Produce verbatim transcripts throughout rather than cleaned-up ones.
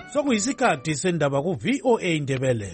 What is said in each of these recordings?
sokuyisikhathi sendaba ku-V O A Indebele.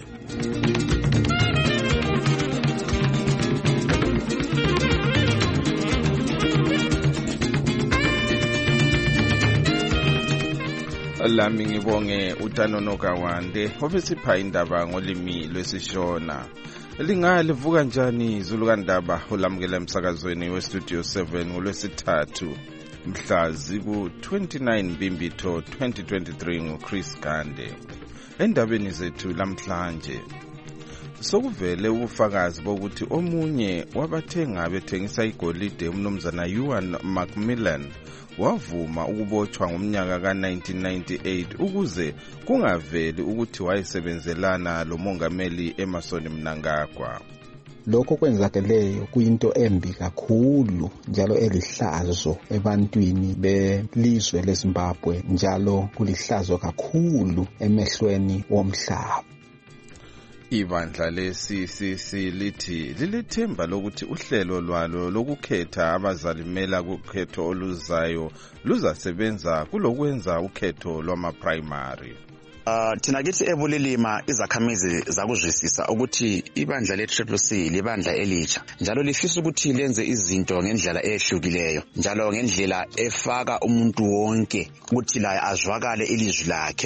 Lami ngibonge uTanono Kawande obesipha indaba ngolimi lwesishona. Lingalivuka njani izulu kandaba olamukela emsakazweni weStudio seven ngolwesithathu mhla ziku twenty-nine Mbimbitho twenty twenty-three nguChris Gande. Endabeni zethu lamhlanje sokuvele ubufakazi bokuthi omunye wabathenga bethengisa igolide umnumzana Ewan Macmillan wavuma ukubotshwa ngomnyaka ka nineteen ninety-eight ukuze kungaveli ukuthi wayesebenzelana lo mongameli Emmerson Mnangagwa. Lokho kwenzakeleyo kuyinto embi kakhulu njalo elihlazo ebantwini belizwe leZimbabwe, njalo kulihlazo kakhulu emehlweni womhlaba. Ibandla le-C C C lithi lilethemba lokuthi uhlelo lwalo lokukhetha abazalimela kukhetho oluzayo luzasebenza kulokwenza ukhetho lwama-primary. Uh, thina kithi ebulilima izakhamizi zakuzwisisa ukuthi ibandla le-Triple C libandla elitsha njalo lifisa ukuthi lenze izinto ngendlela ehlukileyo njalo ngendlela efaka umuntu wonke ukuthi la azwakale ilizwi lakhe.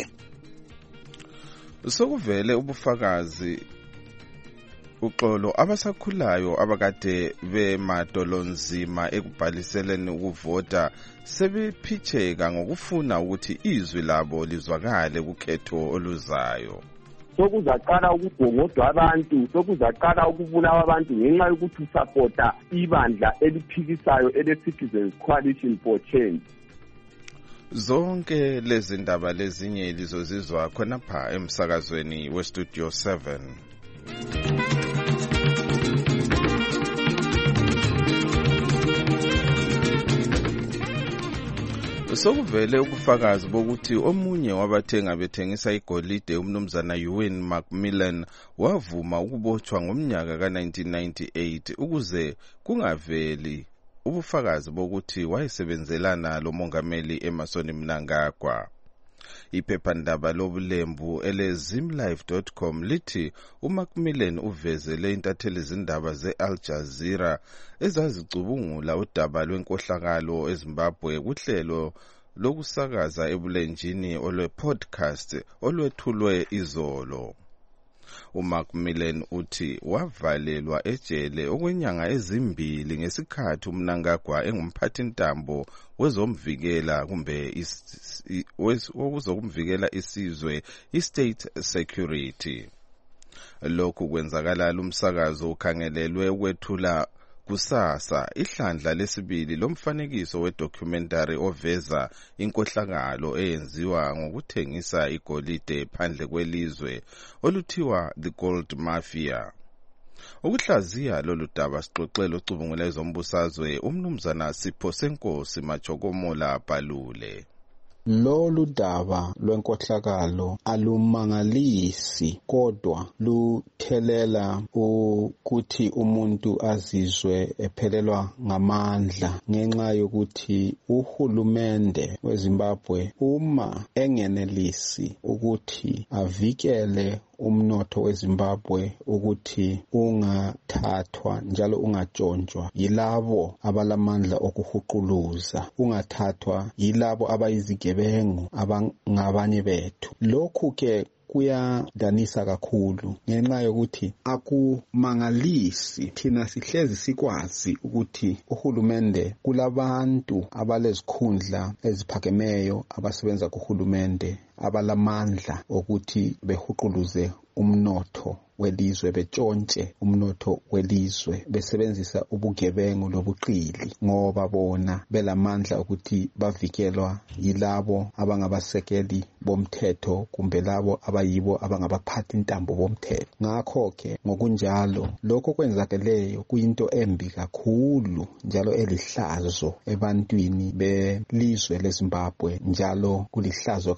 Sokuvele ubufakazi uxolo abasakhulayo abakade bemadolonzima ekubhaliseleni ukuvota sebephitheka ngokufuna ukuthi izwi labo lizwakale kukhetho oluzayo. Sokuzaqala ukubhongodwa abantu, sokuzaqala ukubulawa abantu ngenxa yokuthi usapota ibandla eliphikisayo ele-Citizens Coalition for Change. Zonke lezi ndaba lezinye lizozizwa khonapha emsakazweni weStudio seven. Sokuvele ubufakazi bokuthi omunye wabathenga bethengisa igolide umnumzana Ewan Macmillan wavuma ukubotshwa ngomnyaka ka nineteen ninety-eight ukuze kungaveli ubufakazi bokuthi wayesebenzelana lo mongameli Emmerson Mnangagwa. Iphephandaba lobulembu ele zimlife dot com lithi uMacmillan uvezele intatheli izindaba ze-Al Jazeera ezazicubungula udaba lwenkohlakalo eZimbabwe kuhlelo lokusakaza ebulenjini olwe-podcast olwethulwe izolo. uMacmillan uthi wavalelwa ejele okwenyanga ezimbili ngesikhathi uMnangagwa engumphathintambo wezomvikela kumbe wokuzokumvikela isizwe i-state security. Lokhu kwenzakala lumsakazo ukhangelelwe ukwethula kusasa ihlandla lesibili lomfanekiso wedocumentary oveza inkohlakalo eyenziwa ngokuthengisa igolide phandle kwelizwe oluthiwa The Gold Mafia. Ukuhlaziya lolu daba sixoxela ucubungula ezombusazwe umnumzana Sipho Senkosi Majokomola Balule. Lolu daba lwenkohlakalo alumangalisi kodwa luthelela ukuthi umuntu azizwe ephelelwa ngamandla ngenxa yokuthi uhulumende weZimbabwe uma engenelisi ukuthi avikele umnotho weZimbabwe ukuthi ungathathwa njalo ungatshontshwa yilabo abalamandla okuhuquluza, ungathathwa yilabo abayizigebengu abangabanye bethu. Lokhu ke kuyadanisa kakhulu ngenxa yokuthi akumangalisi thina sihlezi sikwazi ukuthi uhulumende kulabantu abalezikhundla eziphakemeyo abasebenza kuhulumende abalamandla ukuthi behuquluze umnotho welizwe, betshontshe umnotho welizwe besebenzisa ubugebengu lobuqili ngoba bona belamandla ukuthi bavikelwa yilabo abangabasekeli bomthetho kumbe labo abayibo abangabaphathi intambo bomthetho. Ngakho ke ngokunjalo lokho kwenzakeleyo kuyinto embi kakhulu njalo elihlazo ebantwini belizwe leZimbabwe, njalo kulihlazo kakhulu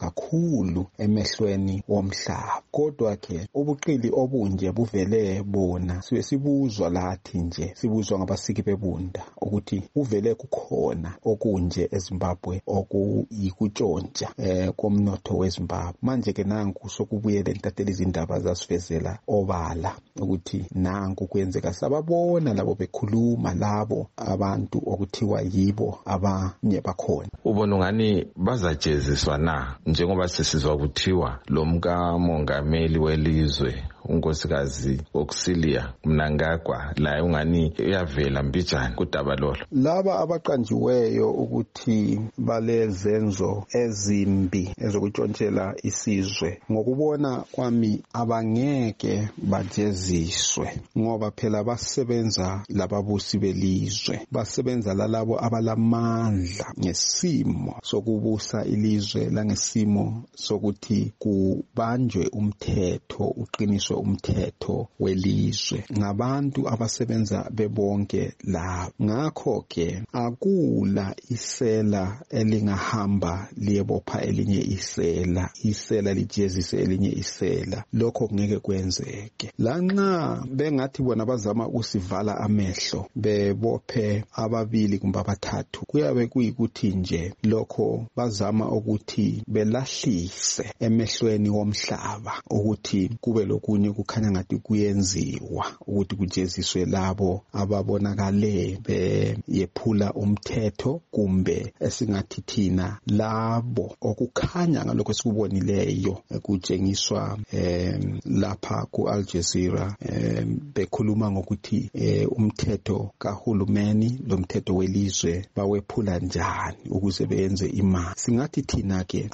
kakhulu emehlweni womhlaba. Kodwa ke ubuqili obunje buvele bona sibe sibuzwa lathi nje, sibuzwa ngabasiki bebunda ukuthi uvele kukhona okunje eZimbabwe okuyikutshontsha eh komnotho weZimbabwe. Manje ke nanku sokubuye lentateli izindaba zasivezela obala ukuthi nanku kwenzeka, sababona labo bekhuluma labo abantu okuthiwa yibo abanye bakhona. Ubona ngani bazajeziswa na njengoba sisizwa kuthiwa lo mkamongameli welizwe unkosikazi Auxilia Mnangagwa la ungani uyavela mbijana kudaba lolo? Laba abaqanjiweyo ukuthi balezenzo ezimbi ezokutshontshela isizwe, ngokubona kwami abangeke bajeziswe ngoba phela basebenza lababusi belizwe, basebenza lalabo abalamandla ngesimo sokubusa ilizwe langesimo sokuthi kubanjwe umthetho, uqiniswe umthetho welizwe ngabantu abasebenza bebonke la. Ngakho ke akula isela elingahamba liyebopha elinye isela, isela lijezise elinye isela, lokho ngeke kwenzeke. Lanxa bengathi bona bazama ukusivala amehlo bebophe ababili kumbe abathathu, kuyabe kuyikuthi nje lokho bazama ukuthi belahlise emehlweni womhlaba ukuthi kube lokunye kukhanya ngathi kuyenziwa ukuthi kujeziswe labo ababonakale beyephula umthetho, kumbe esingathi thina labo okukhanya ngalokho esikubonileyo kutshengiswa em lapha ku Al Jazeera em bekhuluma ngokuthi umthetho kahulumeni lo mthetho welizwe bawephula njani ukuze benze imali. Singathi thina ke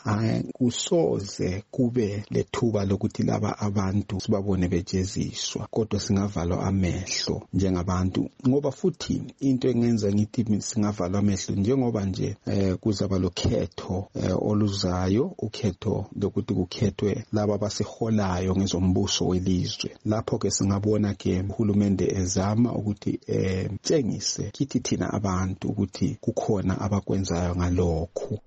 kusoze kube lethuba lokuthi laba abantu sibabone bejeziswa, kodwa singavalwa amehlo njengabantu, ngoba futhi into engenza ngithi singavalwa amehlo njengoba nje eh, kuzaba lokhetho eh, oluzayo, ukhetho lokuthi kukhethwe laba abasiholayo ngezombuso welizwe. Lapho ke singabona ke uhulumende ezama ukuthi eh, tshengise kithi thina abantu ukuthi kukhona abakwenzayo ngalokho.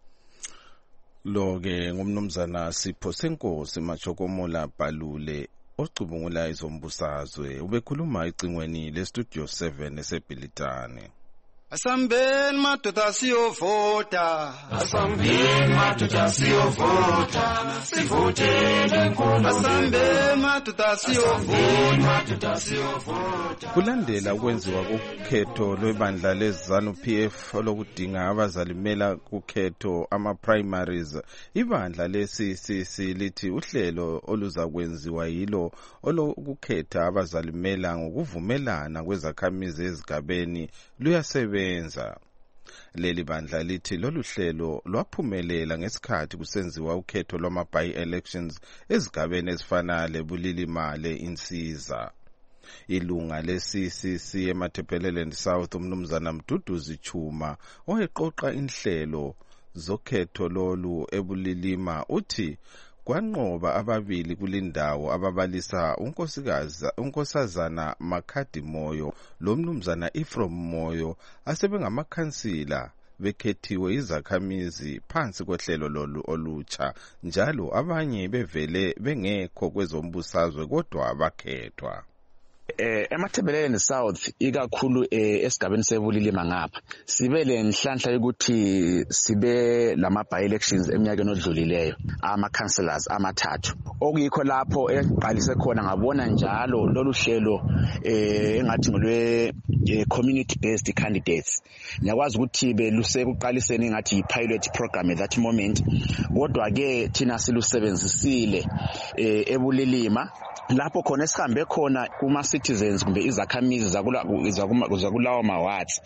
Lo ke ngumnumzana Sipho Senkosi Machokomola Balule ocubungula izombusazwe, ubekhuluma icingweni le Studio seven eseBhilitane. Asambeni madoda siyovota, asambeni madoda siyovota, sivotele nkolo. Asambeni madoda siyovota, siyovota. Kulandela ukwenziwa kokhetho lwebandla leZanu P F olokudinga abazalimela kukhetho ama primaries, ibandla le-C C C lithi uhlelo oluzakwenziwa yilo olokukhetha abazalimela ngokuvumelana kwezakhamizi ezigabeni luyasebenza. Leli bandla lithi lolu hlelo lwaphumelela ngesikhathi kusenziwa ukhetho lwama by-elections ezigabeni ezifana leBulilimale Insiza. Ilunga le-C C C eMatabeleland South umnumzana Mduduzi Chuma oyeqoqa inhlelo zokhetho lolu eBulilima uthi kwanqoba ababili kulindawo ababalisa unkosikazi unkosazana Makhadi Moyo lo mnumzana Ephraim Moyo asebengamakhansila bekhethiwe izakhamizi phansi kohlelo lolu olutsha, njalo abanye bevele bengekho kwezombusazwe kodwa abakhethwa. Eh eMatabeleland South ikakhulu esigabeni seBulilima ngapha sibe lenhlanhla ukuthi sibe lama by elections eminyakeni odlulileyo ama councillors amathathu, okuyikho lapho eqalise khona ngabona njalo lolu hlelo eh engathi ngolwe community based candidates. Ngiyakwazi ukuthi belusekuqaliseni ngathi yi pilot program at that moment, kodwa ke thina silusebenzisile eh eBulilima lapho khona esihambe khona kuma citizens kumbe izakhamizi zakulawo mawards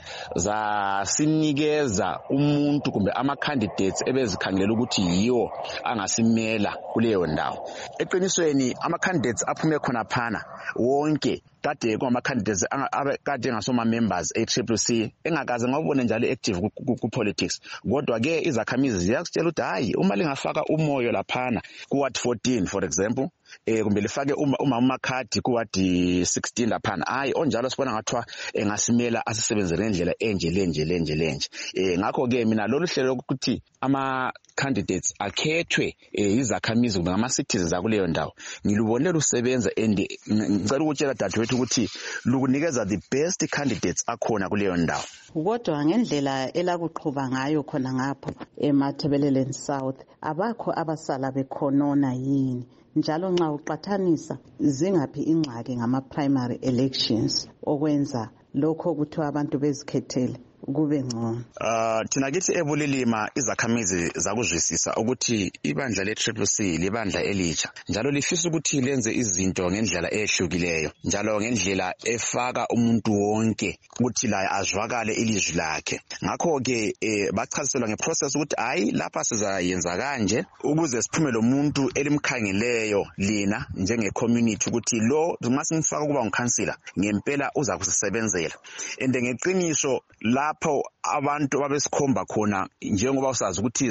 zasinikeza umuntu kumbe ama candidates ebezikhangela ukuthi yiwo angasimela kuleyo ndawo. Eqinisweni ama candidates aphume khona phana wonke kade kuma candidates kade ngasoma members e C C C engakaze ngabone njalo active ku politics, kodwa ke izakhamizi ziyakutshela ukuthi hayi uma lingafaka umoyo laphana ku ward fourteen for example eh kumbe lifake uma uma Makhadi ku ward sixteen laphana, hayi onjalo sibona ngathwa engasimela asisebenzele indlela enje lenje lenje lenje. Eh ngakho ke mina lolu hlelo ukuthi ama best candidates akhethwe izakhamizi kumbe ngama-citizens akuleyo ndawo. Ngilubonile lusebenza and ngicela ukutshela dadewethu ukuthi lukunikeza the best candidates akhona kuleyo ndawo. Kodwa ngendlela elakuqhuba ngayo khona ngapho eMatabeleland South abakho abasala bekhonona yini? Njalo nxa uqathanisa zingaphi ingxaki ngama-primary elections okwenza lokho kuthiwa abantu bezikhethele kube ngcono? Uh, thina kithi eBulilima izakhamizi zakuzwisisa ukuthi ibandla le-Triple C libandla elitsha njalo lifisa ukuthi lenze izinto ngendlela ehlukileyo njalo ngendlela efaka umuntu wonke ukuthi la azwakale ilizwi lakhe. Ngakho-ke eh, bachaziselwa ngeprocess ukuthi hayi lapha sizayenza kanje ukuze siphume lo muntu elimkhangeleyo lina njenge-community ukuthi lo nxa simfaka ukuba ngukhansila ngempela uza kusisebenzela. And ngeqiniso lapho abantu babesikhomba khona njengoba usazi ukuthi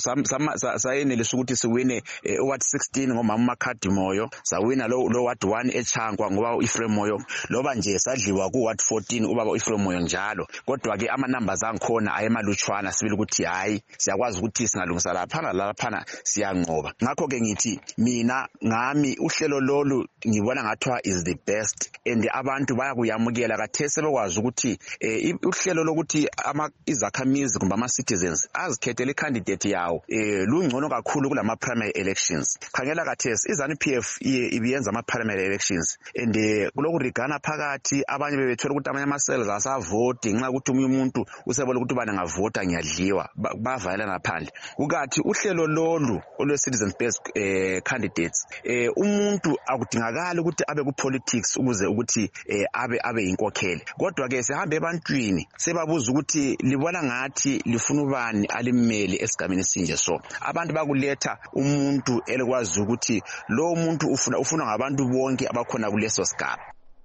sayenelisa ukuthi siwine ward sixteen ngomama uMakhadi Moyo, sawina lo lo ward one eChankwa ngoba uEphraim Moyo, loba nje sadliwa ku ward fourteen ubaba uEphraim Moyo njalo. Kodwa ke ama numbers angikhona ayemalutshwana sibili ukuthi hayi siyakwazi ukuthi singalungisa lapha lapha siyanqoba. Ngakho ke ngithi mina ngami uhlelo lolu ngibona ngathwa is the best and abantu bayakuyamukela kathese bekwazi ukuthi uhlelo lokuthi ama izakhamizi kumbe ama-citizens azikhethele i-candidate yawo eh lungcono kakhulu kulama primary elections. Khangela kathesi iZANU-P F ibiyenza ama primary elections and kulokurigana phakathi abanye bebethola ukuthi amanye ama-cells asavoti nxa ukuthi umunye umuntu usebona ukuthi ubani ngavota ngiyadliwa bavalana phandle. Ukathi uhlelo lolu olwe-citizen based eh, candidates eh umuntu akudingakala ukuthi abe ku-politics ukuze ukuthi eh, abe abe inkokheli. Kodwa ke sihambe ebantwini sebabuza ukuthi libona ngathi lifuna ubani alimele esigabeni sinje so. Abantu bakuletha umuntu elikwazi ukuthi lo muntu ufuna ufuna ngabantu bonke abakhona kuleso sigaba.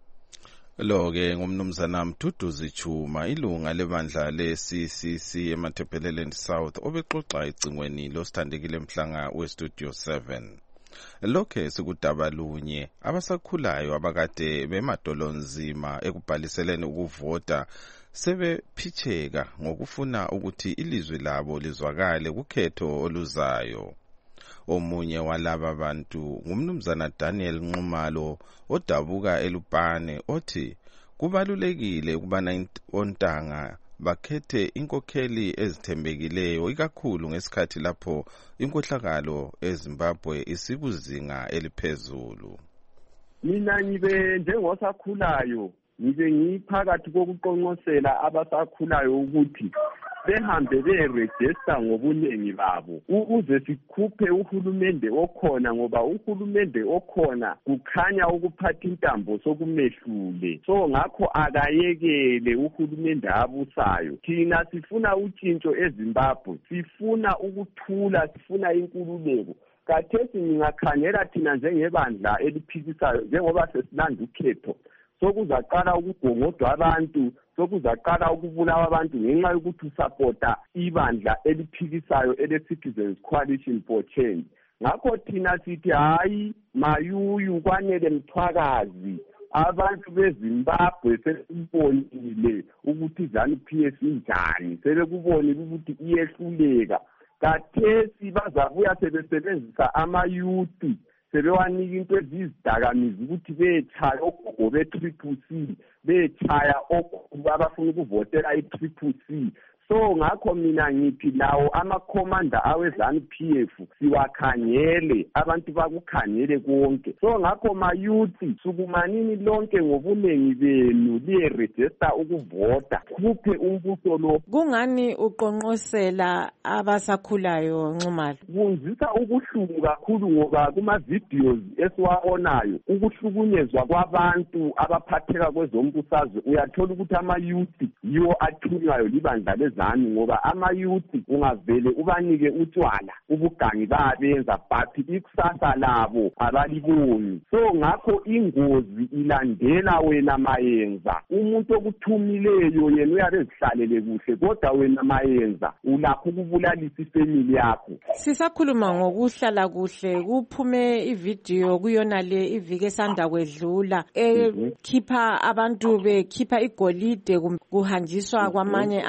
Lo ke ngumnumzana Mduduzi Chuma, ilunga lebandla le-C C C eMatabeleland South obexoxa icingweni losithandekile mhlanga weStudio seven. Lokhe sikudaba lunye abasakhulayo abakade bemadolonzima ekubhaliseleni ukuvota sebephitheka ngokufuna ukuthi ilizwi labo lizwakale kukhetho oluzayo. Omunye walaba bantu ngumnumzana Daniel Nxumalo odabuka eLupane othi kubalulekile ukubana ontanga bakhethe inkokheli ezithembekileyo ikakhulu ngesikhathi lapho inkohlakalo eZimbabwe isikuzinga eliphezulu. Mina ngibe njengosakhulayo ngibe ngiphakathi kokuqonqosela abasakhulayo ukuthi behambe beregister ngobunengi babo ukuze sikhuphe uhulumende okhona ngoba uhulumende okhona kukhanya ukuphatha intambo sokumehlule. So ngakho akayekele uhulumende abusayo. Thina sifuna utshintsho eZimbabwe, sifuna ukuthula, sifuna inkululeko. Kathesi ngingakhangela thina njengebandla eliphikisayo njengoba sesilanda ukhetho sokuzaqala ukugongodwa abantu, sokuzaqala ukubulawa abantu ngenxa yokuthi usapota ibandla eliphikisayo ele-Citizens Coalition for Change. Ngakho thina sithi hayi mayuyu kwanele mthwakazi, abantu beZimbabwe sebebonile ukuthi iZANU-P F injani, sebekubonile ukuthi iyehluleka. Kathesi bazabuya sebesebenzisa amayuthi sebewanika into eziyizidakamizwa ukuthi betshaya ogogo be-Triple C, betshaya ogogo abafuna ukuvotela i-Triple C. So ngakho mina ngithi lawo amakhomanda aweZANU-P F siwakhangele, abantu bakukhangele konke. So ngakho mayuthi sukumanini lonke ngobunengi benu liyeregister ukuvota, kuphe umbuso lo. Kungani uqonqosela abasakhulayo Nxumalo? Kunzisa ubuhlungu kakhulu ngoba kuma-videos esiwabonayo ukuhlukunyezwa kwabantu abaphatheka kwezombusazwe uyathola ukuthi amayuthi yiwo athunywayo libandla lezanu ngoba amayuthi ungavele ubanike utshwala ubugangi babenza but ikusasa labo abaliboni. So ngakho ingozi ilandela wena Mayenza, umuntu okuthumileyo yena uyabe ezihlalele kuhle kodwa wena Mayenza ulapho ukubulalisa ifamily yakho. Sisakhuluma ngokuhlala kuhle kuphume ivideo kuyona le ivike esanda kwedlula ekhipha abantu bekhipha igolide kuhanjiswa kwamanye amazwe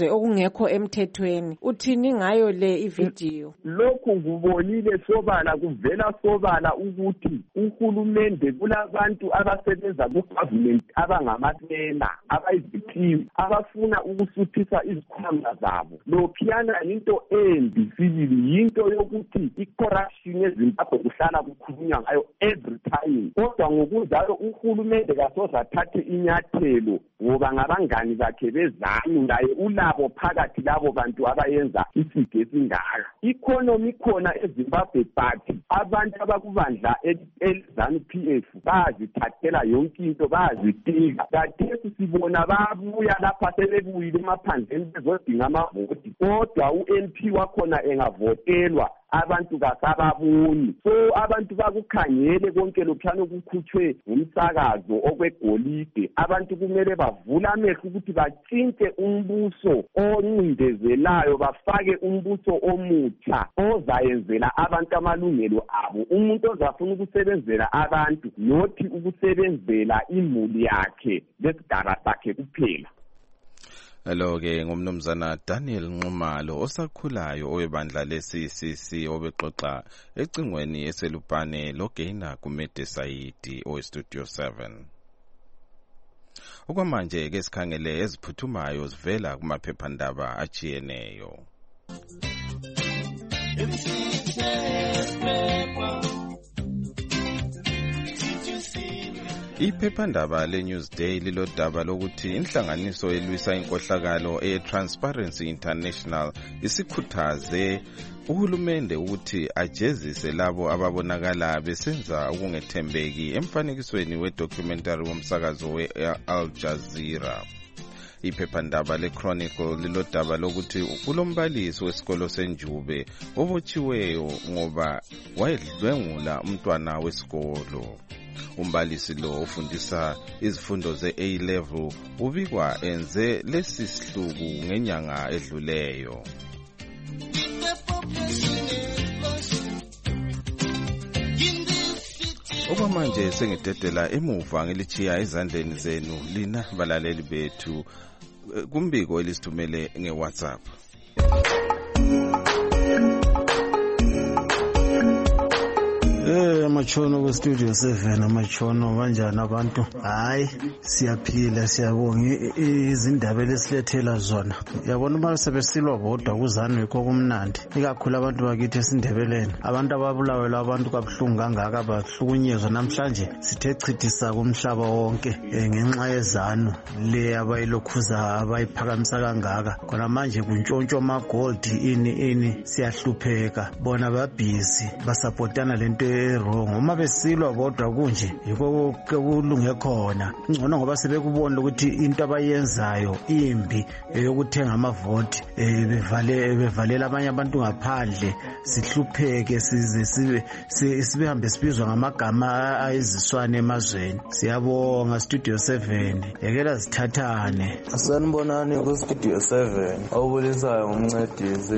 amazwe okungekho emthethweni. Uthini ngayo le ivideo? Lokhu ngubonile sobala kuvela sobala ukuthi uhulumende kulabantu abasebenza ku-government abangamasela abayizithiyo abafuna ukusuthisa izikhwama zabo. Lokhiyana into embi sibili yinto yokuthi i-corruption eZimbabwe kuhlala kukhulunywa ngayo every time. Kodwa ngokunjalo uhulumende kasoze athathe inyathelo ngoba ngabangani bakhe bezanu naye ulabo phakathi labo bantu abayenza isige esingaka. Economy khona eZimbabwe but abantu abakubandla eZanu P F bazithathela yonke into bazitika. Kathesi sibona babuya lapha sebebuyile emaphandleni bezodinga amavoti. Kodwa u-M P wakhona engavotelwa abantu kasababuni. So abantu bakukhangele konke lokhano kukhutshwe umsakazo okwegolide. Abantu kumele bavula amehlo ukuthi batshintshe umbuso oncindezelayo bafake umbuso omutsha ozayenzela abantu amalungelo abo. Umuntu ozafuna ukusebenzela abantu nothi ukusebenzela imuli yakhe lesigaba sakhe kuphela. Hello ke ngumnumzana Daniel Nxumalo osakhulayo owebandla le-C C C obexoxa ecingweni eselupane loGaina Kumede Saidi owestudio seven. Okwamanje ke sikhangele eziphuthumayo zivela kumaphephandaba ajiyeneyo. Iphephandaba le-Newsday lilodaba lokuthi inhlanganiso elwisa inkohlakalo e-Transparency International isikhuthaze uhulumende ukuthi ajezise labo ababonakala besenza ukungethembeki emfanekisweni we-documentary womsakazo we-Al Jazeera. Iphephandaba le-Chronicle lilodaba lokuthi kulombalisi wesikolo senjube obotshiweyo ngoba wayedlwengula umntwana wesikolo. Umbalisi lo ufundisa izifundo ze-A level ubikwa enze lesi sihluku ngenyanga edluleyo. Okwamanje sengidedela emuva ngilichiya ezandleni zenu lina balaleli bethu kumbiko elisithumele nge-WhatsApp. Eh machono ku studio seven amachono kanjani abantu? Hayi siyaphila siyabonga izindaba lesilethela zona. Yabona uma sebesilwa bodwa kuzani yikho kumnandi. Ikakhulu abantu bakithi esindebeleni. Abantu ababulawe labantu kabuhlungu kangaka bahlukunyezwa namhlanje sithe chithisa kumhlaba wonke ngenxa yezanu le abayilokhuza abayiphakamisa kangaka. Khona manje kuntshontsho ama gold ini ini siyahlupheka. Bona babhizi basupportana lento wrong uma besilwa kodwa kunje yiko kulunge khona ngcono ngoba sebekubona ukuthi into abayenzayo imbi eyokuthenga amavoti bevale bevalela abanye abantu ngaphandle sihlupheke size sibe sibehambe sibizwa ngamagama ayiziswane emazweni. Siyabonga studio seven yekela sithathane. Sanibonani ku studio seven obulisayo umncedisi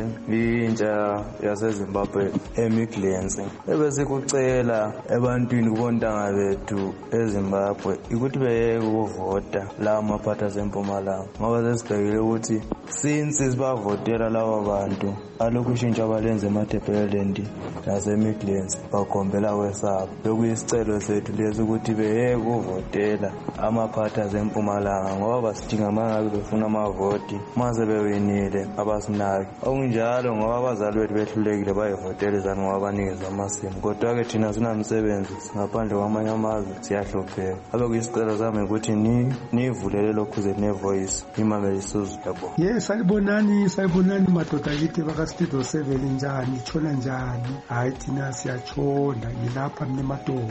intsha yaseZimbabwe eMidlands ebese kucela ebantwini kubontanga bethu eZimbabwe ukuthi beyeke ukuvota la maphatha sempumalanga ngoba sesibhekile ukuthi since sibavotela laba bantu alokhu ushintsho abalenze eMatabeleland naseMidlands bakhombela kwesabo. Lokuyisicelo sethu lezi ukuthi beyeke ukuvotela amaphatha sempumalanga ngoba basidinga mangabe befuna amavoti mase bewinile abasinaki okunjalo ngoba abazali bethu behlulekile bayivotela izani ngoba banikeza amasimu. Kodwa ke thina sinamsebenzi ngaphandle kwamanye amazwe siyahlupheka. Abe kuyisicelo sami ukuthi ni nivulele lokhu ze ne voice imamela isizwe yabo. Yes, salibonani salibonani madoda kithi baka studio seven njani tshona njani. Hayi thina siyachona ngilapha mnemato.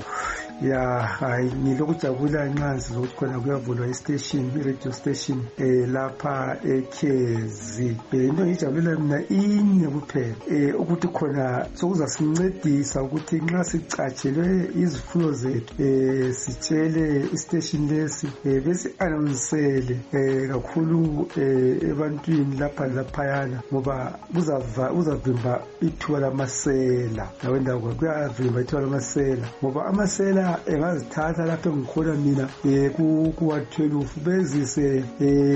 Ya hayi ngilokujabula nxa sizokuthi khona kuyavulwa istation i-radio station eh lapha eKezi. Into ngijabulela mina inye kuphela eh ukuthi khona sokuza sincedisa ukuthi nxa sicatshelwe izifundo zethu eh sitshele istation lesi eh bese announceele eh kakhulu eh ebantwini lapha laphayana ngoba kuzava uzavimba ithuba lamasela nawenda kuyavimba ithuba lamasela ngoba amasela engazithatha engazithatha lapho engikhona mina um kuwa twelve bezise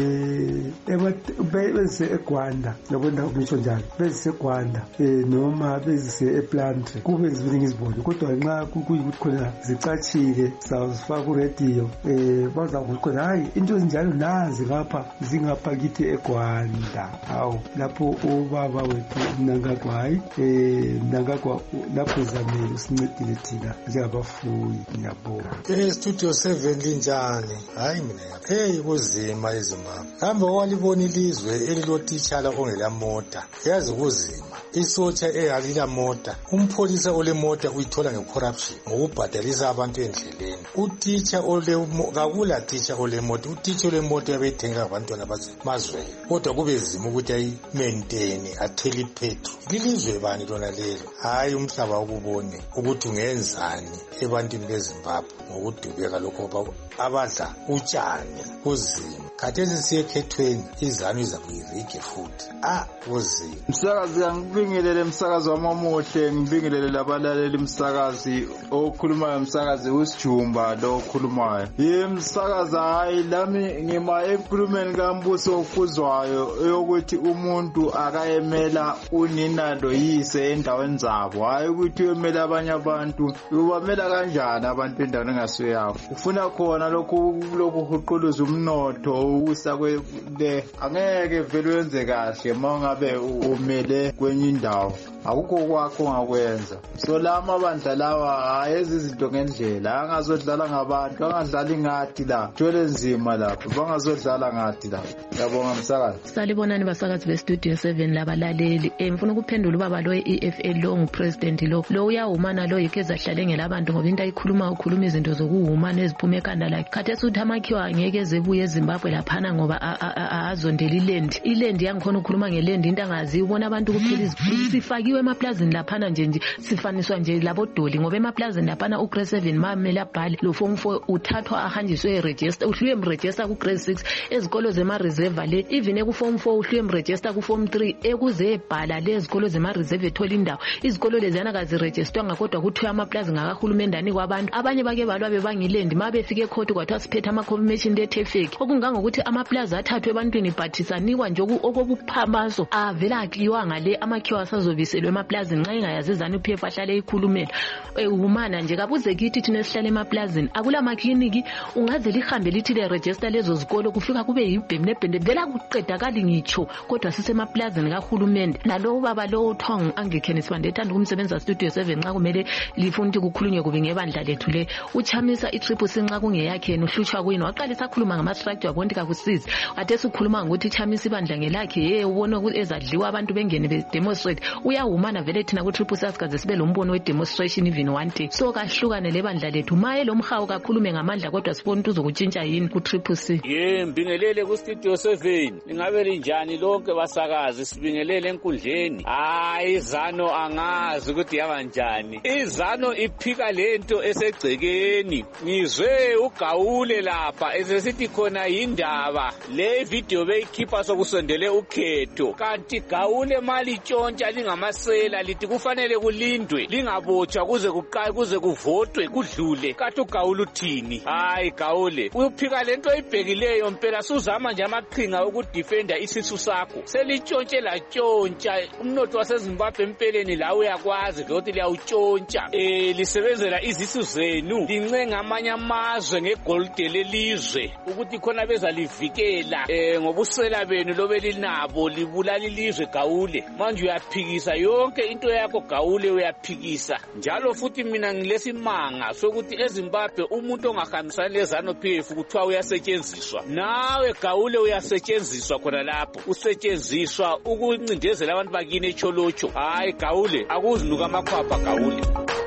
um bezise eGwanda yabona ngisho njalo bezise eGwanda um noma bezise ePlantre kube zibili ngizibone kodwa nxa kuyikuthi khona zicatshile sawuzifaka kuradio um bazakuthi khona hayi into ezinjalo nazi ngapha zingapha kithi eGwanda hawu lapho ubaba wethu Mnangagwa hayi um Mnangagwa lapho zamele usincedile thina njengabafuyi. Ngiyabonga. Eh studio seven linjani? Hayi mina hey kuzima eZimbabwe. Kambe walibona ilizwe elilotitshala ongela mota. Yazi kuzima. Isotsha eyalila mota. Umpholisa ole mota uyithola ngecorruption ngokubhadalisa abantu endleleni. Utitsha ole kakula titsha ole mota. Utitsha ole mota yabethenga abantwana bazwe. Kodwa kube zima ukuthi ayi maintain atheli petrol. Lilizwe bani lona lelo? Hayi umhlaba ukubone ukuthi ungenzani ebantwini beZimbabwe ngokudubeka lokho abadla utshani kuzima. Khathesi siyekhethweni izanu iza kuyirige futhi. Ah kuzima. Msakazi ngibingelele umsakazi wamamuhle ngibingelele labalaleli umsakazi okhuluma umsakazi uSijumba lo okhulumayo. Ye msakazi hayi lami ngima ekhulumeni kaMbuso ofuzwayo yokuthi umuntu akayemela unina lo yise endaweni zabo hayi ukuthi uyemela abanye abantu ubamela kanjani abantu endaweni engasuyayo ufuna khona lokhu lokhu huquluza umnotho usakwe le angeke vele wenze kahle mangabe umele kwenye indawo akukho kwakho ongakwenza. So lama abandla lawa ayezi izinto ngendlela angazodlala ngabantu angadlala ingathi la thwele nzima lapho bangazodlala ngathi la. Ngiyabonga msakazi. Salibonani basakazi be studio seven labalaleli ngifuna ukuphendula ubaba lo E F L lo ngupresident lo lo uyahumana lo yike zahlale ngelabantu ngoba into ayikhuluma ukhuluma izinto zokuhumana eziphuma ekhanda lakhe. Khathesi uthi amakhiwa angeke ezebuye eZimbabwe laphana ngoba azondela iland iland yangikhona ukukhuluma ngeland into angazi ubona abantu kuphela sifakiwe emaplazini laphana nje nje sifaniswa nje labodoli ngoba emaplazini laphana ugrade seven mamela bhali lo form four uthathwa ahanjiswe eregister uhluye emregister ku grade six ezikolo zema reserve le even eku form four uhluye emregister ku form three ekuze bhala lezikolo zema reserve ethola indawo izikolo lezi yana kazi register ngakodwa kuthiwa amaplaza ngakahulumendani kwabantu abanye bake balwa bebangilendi mabefike ecourt kwathiwa siphethe ama confirmation date fake okungangokuthi amaplaza athathwe ebantwini bhathisanikwa nje okobuphambaso avela akhiwa ngale amakhiwa asazobiselwe emaplazini nxa ingayazi izani uP F ahlale ikhulumela ehumana nje kabuze kithi thina esihlale emaplazini akula makliniki ungaze lihambe lithi le register lezo zikolo kufika kube yibhemi nebhende vela kuqedakali ngitsho kodwa sisemaplazini kahulumende nalo ubaba lo uthong angekene sibande ethanda ukumsebenza studio seven nxa kumele lifuna ukuthi kukhulunywe kubi ngebandla lethu le uchamisa itriple C nxa kungeyakhe uhlutshwa kuyini waqalisa akhuluma ngama structure konke kakusizi ade sikhuluma ngokuthi chamisa ibandla ngelakhe ye ubona ukuthi ezadliwa abantu bengene be demonstrate uyahumana vele thina ku triple C asikaze sibe lombono we demonstration even one day so kahlukane lebandla lethu maye lomhawu kakhulume ngamandla kodwa sibona ukuthi uzokutshintsha yini ku triple C. Ye mbingelele ku studio seven ningabe linjani lonke basakazi sibingelele enkundleni. Hayi izano angazi ukuthi yabanjani izano iphika lento esegcekeni ngizwe ugawule lapha esesithi khona yindaba le video beyikhipha sokusondele ukhetho kanti gawule mali tshontsha lingamasela lithi kufanele kulindwe lingabotshwa kuze kuqale kuze kuvotwe kudlule kanti ugawule uthini. Hayi gawule uphika lento oyibhekileyo mpela suzama nje amaqhinga ukudefenda isisu sakho selitshontshe la tshontsha umnotho waseZimbabwe empeleni la uyakwazi ukuthi liyawutshontsha eh lisebenzela izisu zenu lincenga amanye amazwe ngegolide lelizwe ukuthi khona bezalivikela eh ngobusela benu lobe linabo libulala ilizwe gawule manje uyaphikisa yonke into yakho gawule uyaphikisa njalo futhi mina ngilesimanga sokuthi eZimbabwe umuntu ongahambisani lezano P F kuthiwa uyasetshenziswa nawe gawule uyasetshenziswa khona lapho usetshenziswa ukuncindezela abantu bakini echolocho. Hayi gawule akuzinuka amakhwapha gawule.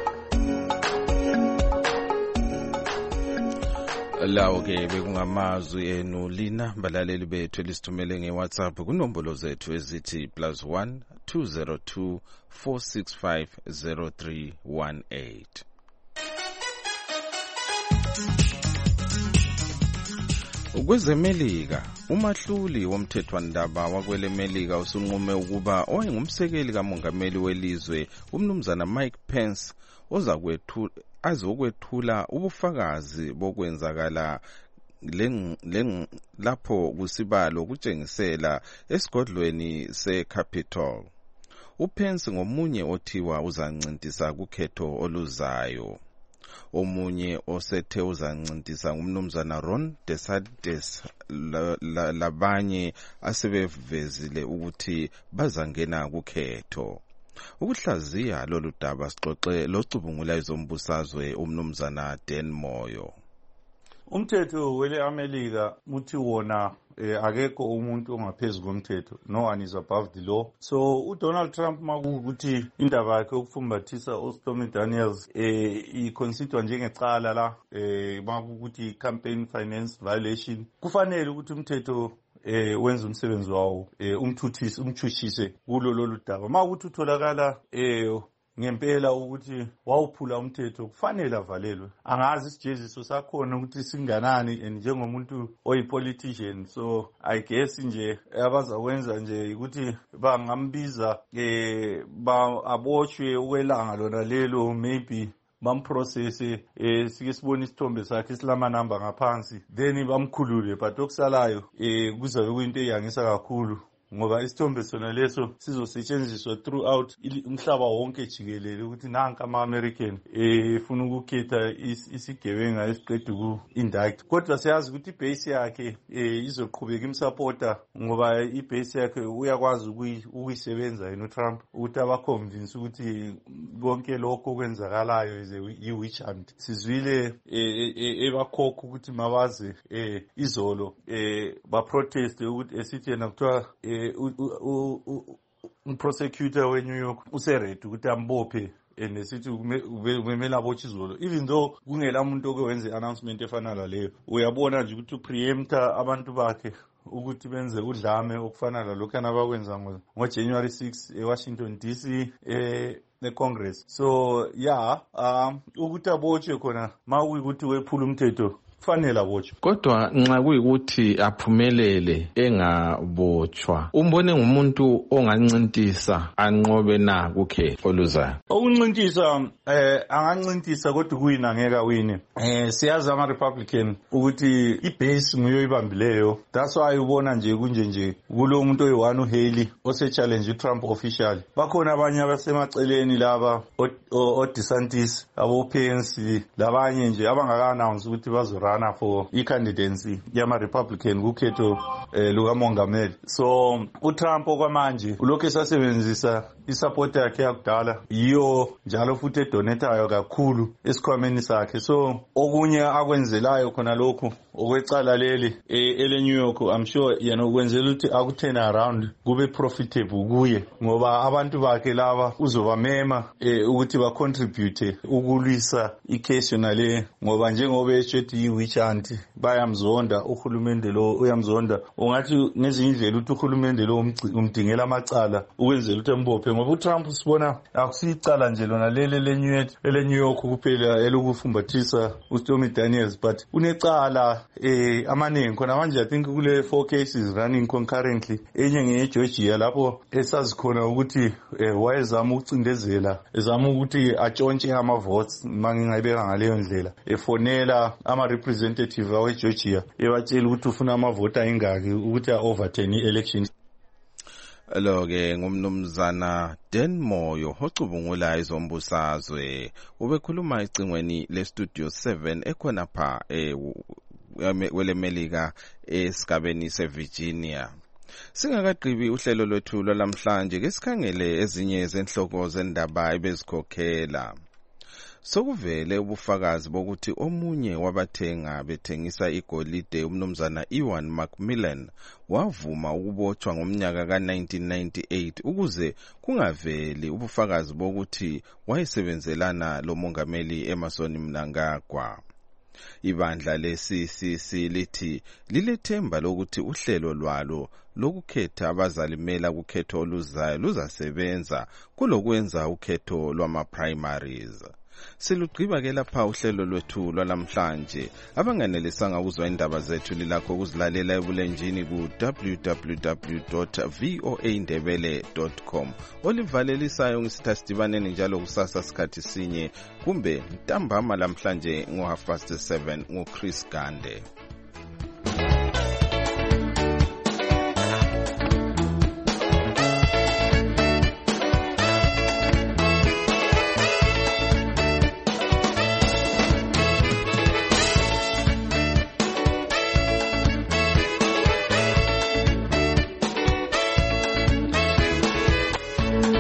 Lawo ke bekungamazwi enu lina balaleli bethu lisithumele ngeWhatsApp kunombolo zethu ezithi plus one two zero two four six five zero three one eight. Ukwezemelika umahluli womthethwandaba wakwele Melika usunqume ukuba owayengumsekeli kamongameli welizwe umnumzana Mike Pence oza kwethu azokwethula ubufakazi bokwenzakala lapho kusibalo kutshengisela esigodlweni se-Capitol. uPence ngomunye othiwa uzancintisa kukhetho oluzayo. Omunye osethe uzancintisa ngumnumzana Ron DeSantis, labanye asebevezile ukuthi bazangena kukhetho. Ukuhlaziya lolu daba sixoxe locubungula izombusazwe umnumzana Dan Moyo. Umthetho wele America uthi wona eh, akekho umuntu ongaphezulu komthetho, no one is above the law. So uDonald Trump makuthi indaba yakhe ukufumbathisa uStormy Daniels eh iconsider njengecala la eh makuthi campaign finance violation, kufanele ukuthi umthetho eh wenza umsebenzi wawo eh umthuthise umthushise kulo lolu daba. Makuthi utholakala eh ngempela ukuthi wawuphula umthetho kufanele avalelwe. Angazi isijeziso sakhona ukuthi singanani njengomuntu oyipolitician, so I guess nje abazakwenza nje ukuthi bangambiza eh ba aboshwe ukwelanga lona lelo, maybe bamprocesse eh sike sibona isithombe sakhe silama number ngaphansi, then bamkhulule. But okusalayo eh kuzabe kuyinto eyangisa kakhulu ngoba isithombe sona leso sizosetshenziswa throughout umhlaba wonke jikelele ukuthi nanka ama-American efuna ukukhetha isigebenga esiqeda ku-indict. Kodwa siyazi ukuthi ibase yakhe izoqhubeka imsupporta ngoba ibase yakhe uyakwazi ukuyisebenza yena uTrump ukuthi abaconvince ukuthi konke lokho okwenzakalayo yi-witch hunt. Sizwile ebakhokho ukuthi mabaze izolo baproteste ukuthi esithi yena kuthiwa uprosecutor we-New York useredi ukuthi ambophe nesithi kumele abotshwe izolo, even though kungela muntu okwenza i-announcement efana naleyo. Uyabona nje ukuthi upreempta abantu bakhe ukuthi benze udlame okufana lalokho abakwenza ngo-January sixth eWashington D C e-Congress. So yeah, um ukuthi abotshwe khona makuyikuthi wephula umthetho kufanele abotshwe. Kodwa nxa kuyikuthi aphumelele engabotshwa, umbone ngumuntu ongancintisa anqobe na kukhetho oluzayo. Ukuncintisa eh angancintisa kodwa kuyina ngeke awine. Eh siyazi ama Republican ukuthi ibase nguyo ibambileyo. That's why ubona nje kunje nje kulo muntu oyi-one uHaley ose challenge uTrump officially. Bakhona abanye abasemaceleni laba oDeSantis, aboPence, labanye nje abangaka-announce ukuthi bazora for i-candidacy yama-Republican kukhetho eh, lukamongameli. So uTrump okwamanje ulokhu esasebenzisa isupport yakhe yakudala, yiyo njalo futhi edonetayo kakhulu esikhwameni sakhe. So okunye akwenzelayo khona lokhu okwecala leli ele New York, I'm sure yena ukwenzela ukuthi akuturn around kube profitable kuye, ngoba abantu bakhe laba uzobamema eh, ukuthi ba contribute ukulwisa icase yona le, ngoba njengoba eshethi witch hunt bayamzonda uhulumende lo, uyamzonda ungathi ngezinye indlela ukuthi uhulumende lo umdingela amacala ukwenzela ukuthi embophe, ngoba uTrump sibona akusicala nje lona lele le New York kuphela elokufumbathisa uStormy Daniels, but unecala eh amaningi khona manje. I think kule four cases running concurrently, enye ngeGeorgia lapho esazi khona ukuthi eh, wayezama ukucindezela, ezama ukuthi atshontshe ama votes mangingayibeka ngaleyo ndlela, efonela ama representative aweGeorgia ebatshela ukuthi ufuna amavota ayingaki ukuthi a-overturn i-elections. Lo ke ngumnumzana Dan Moyo ocubungula izombusazwe, ubekhuluma icingweni le-Studio seven ekhona pha welemelika esigabeni seVirginia. Singakaqhibi uhlelo lwethu lwalamhlanje ke sikhangele ezinye zenhloko zendaba ebezikhokhela. Sokuvele ubufakazi bokuthi omunye wabathenga bethengisa igolide umnumzana Ewan Macmillan wavuma ukubotshwa ngomnyaka ka nineteen ninety-eight ukuze kungaveli ubufakazi bokuthi wayesebenzelana lomongameli Emmerson Mnangagwa. Ibandla le-C C C lithi lilethemba lokuthi uhlelo lwalo lokukhetha abazalimela kukhetho oluzayo luzasebenza kulokwenza ukhetho lwama-primaries. Silugqiba ke lapha uhlelo lwethu lwalamhlanje. Abanganelisanga ukuzwa indaba zethu lilakho ukuzilalela ebulenjini ku w w w dot v o a ndebele dot com. Olivalelisayo ngisitha sidibaneni njalo kusasa sikhathi sinye kumbe ntambama lamhlanje ngo half past seven ngo Chris Gande.